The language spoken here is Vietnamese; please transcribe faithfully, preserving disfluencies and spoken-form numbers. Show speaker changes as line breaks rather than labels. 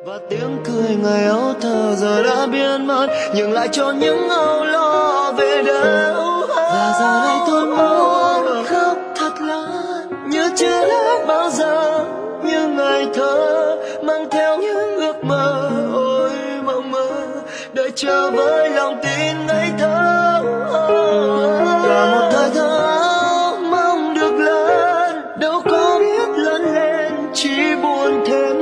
Và tiếng cười ngày ấu thơ giờ đã biến mất, nhưng lại cho những âu lo về đâu. Và giờ đây tôi muốn khóc thật lớn, như chưa hết bao giờ, như ngày thơ mang theo những ước mơ. Ôi mộng mơ đợi chờ với lòng tin ngây thơ. Cả một thời thơ mong được lớn, đâu có biết lớn lên chỉ buồn thêm